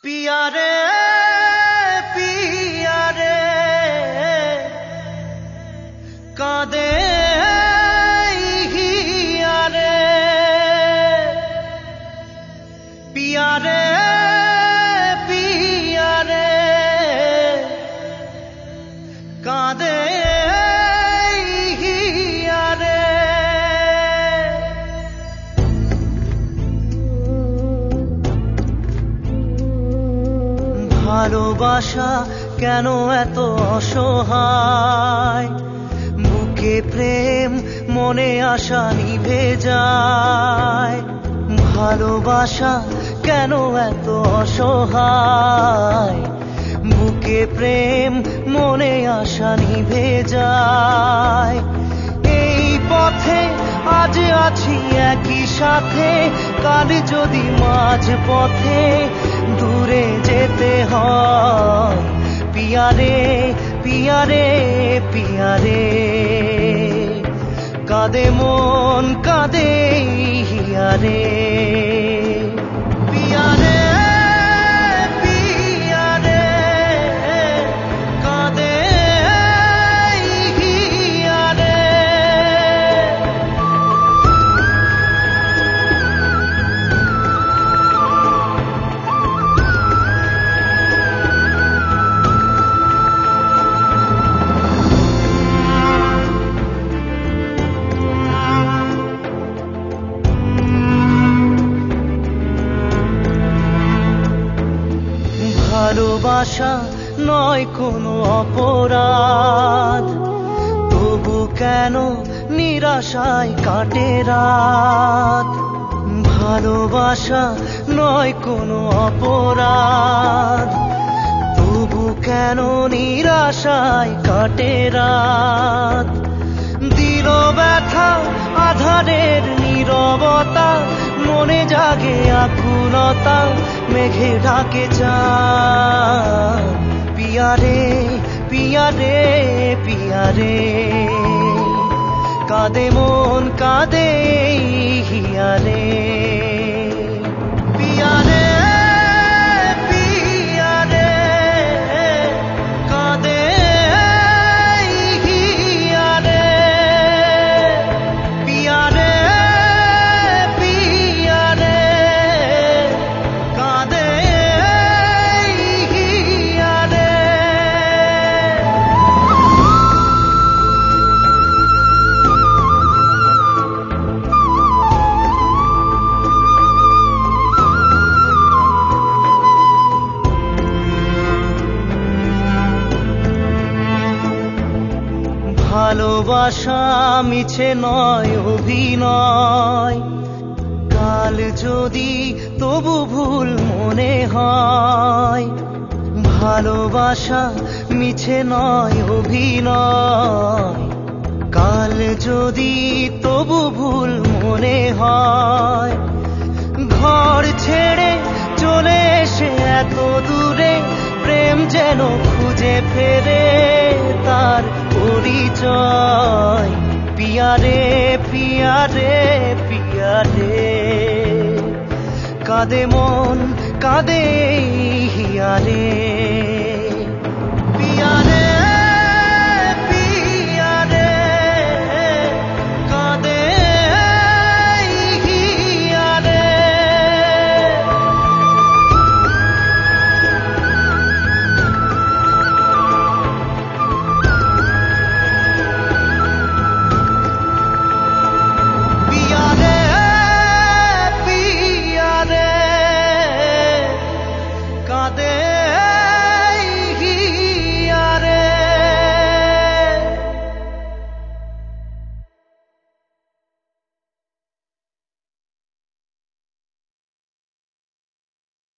पिया रे कादे हिया रे पिया रे कादे हिया रे ভালোবাসা কেন এত অসহায় বুকে প্রেম মনে আশা নিভে যায় ভালোবাসা কেন এত অসহায় বুকে প্রেম মনে আশা নিভে যায় এই পথে আজ আছি একই সাথে কাল যদি মাঝ পথে দূরে যেতে হয় পিয়া রে কাঁদে মন কাঁদে হিয়া রে পিয়া রে কাঁদে হিয়া রে ভালোবাসা নয় কোনো অপরাধ তবু কেন নিরাশায় কাটে রাত ভালোবাসা নয় কোনো অপরাধ তবু কেন নিরাশায় কাটে রাত দিল ব্যথা আধারের নীরবতা মনে জাগে আকুলতা মেঘে ঢাকে চাঁদ পিয়া রে কাঁদে মন কাঁদে হিয়া রে পিয়া রে কাঁদে হিয়া রে পিয়া রে কাঁদে হিয়া রে ভালোবাসা মিছে নয় অভিনয় কাল যদি তবু ভুল মনে হয় ভালোবাসা মিছে নয় অভিনয় কাল যদি তবু ভুল মনে হয় ঘর ছেড়ে চলে এসে এত দূরে প্রেম যেন খুঁজে ফেরে তার পরিচয় পিয়া রে কাঁদে মন কাঁদে হিয়া রে পিয়া রে